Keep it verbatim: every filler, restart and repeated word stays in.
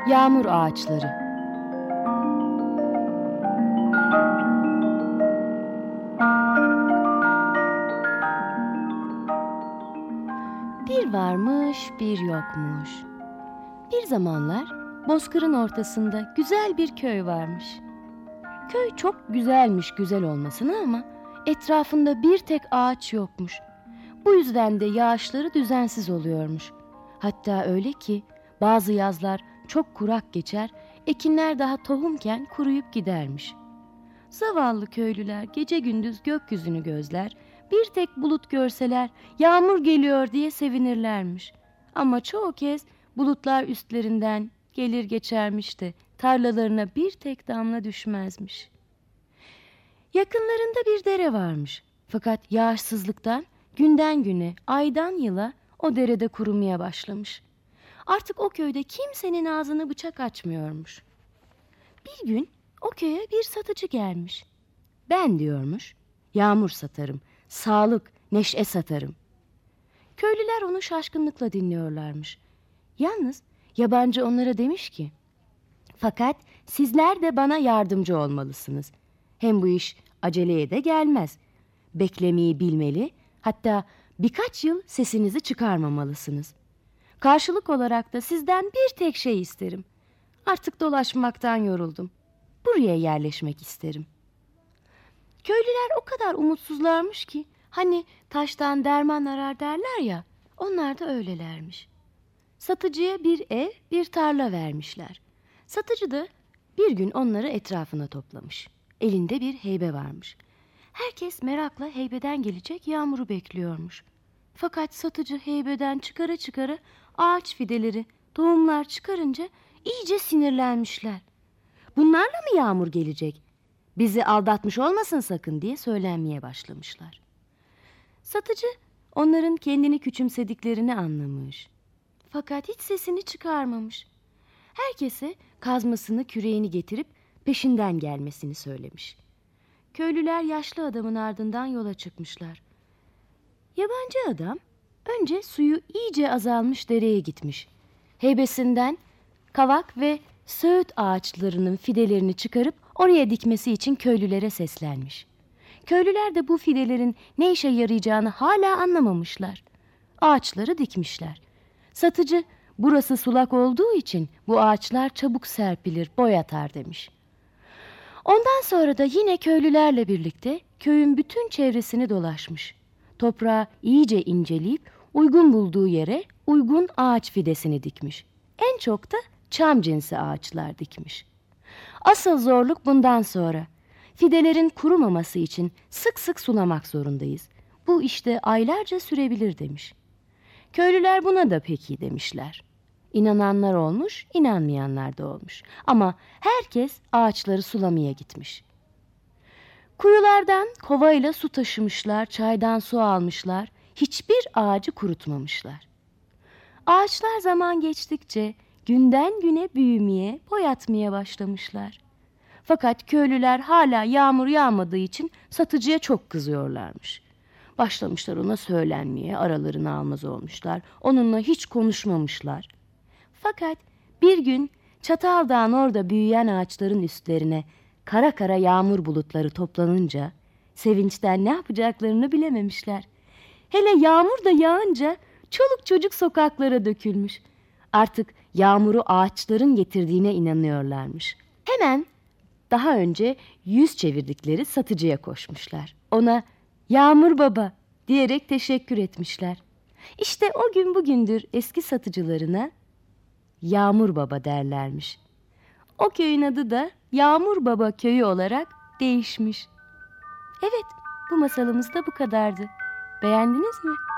Yağmur ağaçları. Bir varmış, bir yokmuş. Bir zamanlar bozkırın ortasında güzel bir köy varmış. Köy çok güzelmiş güzel olmasına ama etrafında bir tek ağaç yokmuş. Bu yüzden de yağışları düzensiz oluyormuş. Hatta öyle ki bazı yazlar çok kurak geçer, ekinler daha tohumken kuruyup gidermiş. Zavallı köylüler gece gündüz gökyüzünü gözler, bir tek bulut görseler yağmur geliyor diye sevinirlermiş. Ama çoğu kez bulutlar üstlerinden gelir geçermiş de tarlalarına bir tek damla düşmezmiş. Yakınlarında bir dere varmış. Fakat yağışsızlıktan günden güne, aydan yıla o derede kurumaya başlamış. Artık o köyde kimsenin ağzını bıçak açmıyormuş. Bir gün o köye bir satıcı gelmiş. Ben diyormuş, yağmur satarım, sağlık, neşe satarım. Köylüler onu şaşkınlıkla dinliyorlarmış. Yalnız yabancı onlara demiş ki, fakat sizler de bana yardımcı olmalısınız. Hem bu iş aceleye de gelmez. Beklemeyi bilmeli, hatta birkaç yıl sesinizi çıkarmamalısınız. Karşılık olarak da sizden bir tek şey isterim. Artık dolaşmaktan yoruldum. Buraya yerleşmek isterim. Köylüler o kadar umutsuzlarmış ki, hani taştan derman arar derler ya, onlar da öylelermiş. Satıcıya bir ev, bir tarla vermişler. Satıcı da bir gün onları etrafına toplamış. Elinde bir heybe varmış. Herkes merakla heybeden gelecek yağmuru bekliyormuş. Fakat satıcı heybeden çıkara çıkara ağaç fideleri, tohumlar çıkarınca iyice sinirlenmişler. Bunlarla mı yağmur gelecek? Bizi aldatmış olmasın sakın diye söylenmeye başlamışlar. Satıcı onların kendini küçümsediklerini anlamış. Fakat hiç sesini çıkarmamış. Herkese kazmasını, küreğini getirip peşinden gelmesini söylemiş. Köylüler yaşlı adamın ardından yola çıkmışlar. Yabancı adam önce suyu iyice azalmış dereye gitmiş. Heybesinden kavak ve söğüt ağaçlarının fidelerini çıkarıp oraya dikmesi için köylülere seslenmiş. Köylüler de bu fidelerin ne işe yarayacağını hala anlamamışlar. Ağaçları dikmişler. Satıcı, burası sulak olduğu için bu ağaçlar çabuk serpilir, boy atar demiş. Ondan sonra da yine köylülerle birlikte köyün bütün çevresini dolaşmış. Toprağı iyice inceleyip uygun bulduğu yere uygun ağaç fidesini dikmiş. En çok da çam cinsi ağaçlar dikmiş. Asıl zorluk bundan sonra. Fidelerin kurumaması için sık sık sulamak zorundayız. Bu işte aylarca sürebilir demiş. Köylüler buna da peki demişler. İnananlar olmuş, inanmayanlar da olmuş. Ama herkes ağaçları sulamaya gitmiş. Kuyulardan kovayla su taşımışlar, çaydan su almışlar. Hiçbir ağacı kurutmamışlar. Ağaçlar zaman geçtikçe günden güne büyümeye, boy atmaya başlamışlar. Fakat köylüler hala yağmur yağmadığı için satıcıya çok kızıyorlarmış. Başlamışlar ona söylenmeye, aralarını almaz olmuşlar. Onunla hiç konuşmamışlar. Fakat bir gün Çataldağ'ın orada büyüyen ağaçların üstlerine kara kara yağmur bulutları toplanınca sevinçten ne yapacaklarını bilememişler. Hele yağmur da yağınca çoluk çocuk sokaklara dökülmüş. Artık yağmuru ağaçların getirdiğine inanıyorlarmış. Hemen daha önce yüz çevirdikleri satıcıya koşmuşlar. Ona "Yağmur baba" diyerek teşekkür etmişler. İşte o gün bugündür eski satıcılarına Yağmur Baba derlermiş. O köyün adı da Yağmur Baba Köyü olarak değişmiş. Evet, bu masalımız da bu kadardı. Beğendiniz mi?